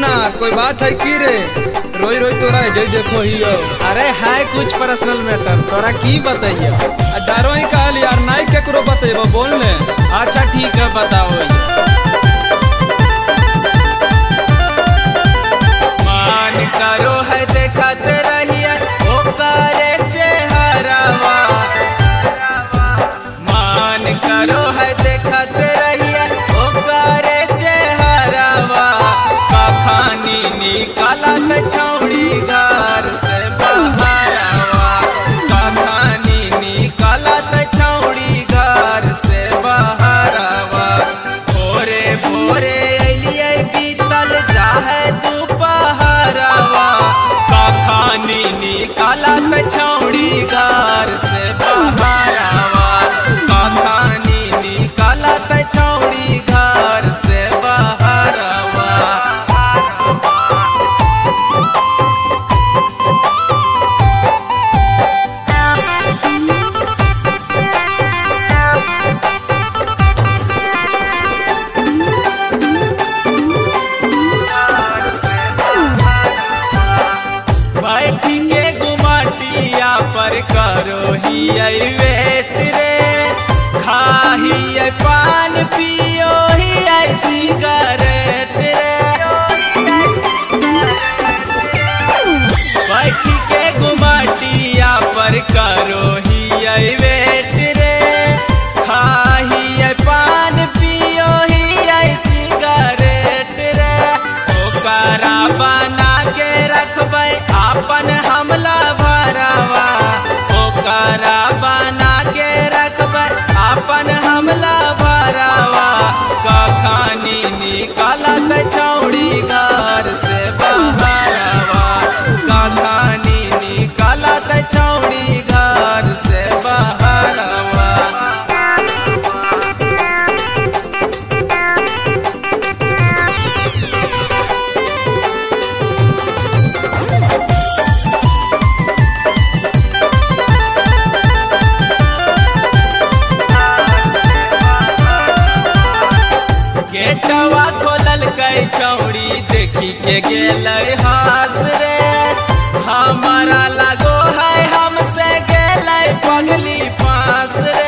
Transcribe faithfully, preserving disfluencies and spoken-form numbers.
ना कोई बात है की रे? रोई रोई तोरा जे देखो ही हो। अरे है कुछ पर्सनल मैटर, तोरा की बताइए? डरो ही कहल यार, नहीं केकरो बतेबो, बोल ले। अच्छा ठीक है बताओ। मान करो है देखत रहिए ओकरे चेहरावा, मान करो है देखत रहिए ओकरे चेहरावा, कखानी निकालत छौड़ी घर से बहरावा, कखानी निकालत छौड़ी घर से बहरावा। भोरे भोरे अलिए बीतल जाहे दोपहरावा, कखानी निकालत छौड़ी घर से बहरावा, कखानी निकालत छौड़ी घर से बहरावा। बैठी के गुमाटिया पर करो ही वेट रे, खाही पान पियो ही सिगरेट रे, बैठी के गुमाटिया पर करो ही वेट रे, खाही पान पियो ही सिगरेट रे। ओकरा बना के रखबै अपन हमला भरावा, ओकरा बना के रखबै अपन हमला भरावा, कखानी निकालत छौड़ी घर से बहरावा, कखानी निकालत छौड़ी घर से बहरावा। गेटवा खोलल कई छौड़ी देखी के गेलै हास रे, हमारा लगो है हमसे गेलै पगली पास रे,